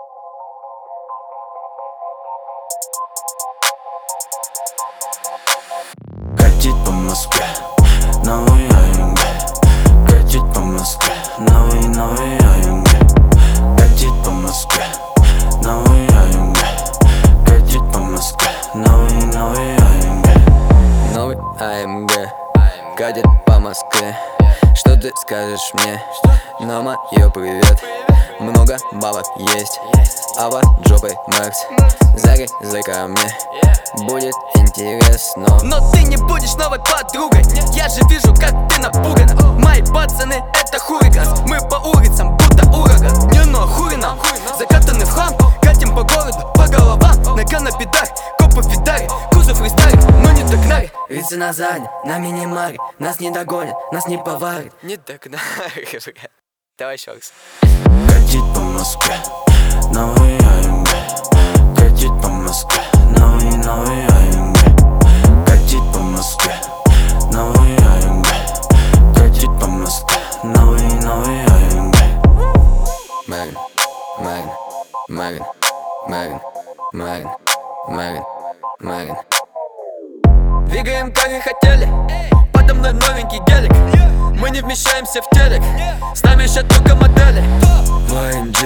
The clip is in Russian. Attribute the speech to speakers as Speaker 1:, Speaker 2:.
Speaker 1: Катит по Москве новый АМГ. Катит по Москве новый АМГ. Катит по Москве новый АМГ. Катит по Москве новый АМГ.
Speaker 2: Новый АМГ катит по Москве. Что ты скажешь мне? На моё привет. Много бабок есть, а под жопой Макс. Залезай ко мне, будет интересно.
Speaker 3: Но ты не будешь новой подругой. Я же вижу, как ты напугана. Мои пацаны это хулиганс. Мы по улицам будто ураган. Не нахуй нам, закатаны в хлам. Катим по городу, по головам. Нога на педаль, копы в педали. Кузов фристайль, но не догнали.
Speaker 2: Лица на заднем, на минимаре. Нас не догонят, нас не поварят.
Speaker 3: Не догнали, бля. Давай еще раз.
Speaker 1: Катит по Москве новый АМГ. Катит по Москве новый АМГ. Катит по Москве новый АМГ. Катит по Москве новый АМГ.
Speaker 2: Марин, Марин, Марин, Марин, Марин, Марин, Марин.
Speaker 3: Двигаем, как и хотели. Подо мной новенький гелик. Мы не вмещаемся в телек. С нами еще только модели.
Speaker 2: В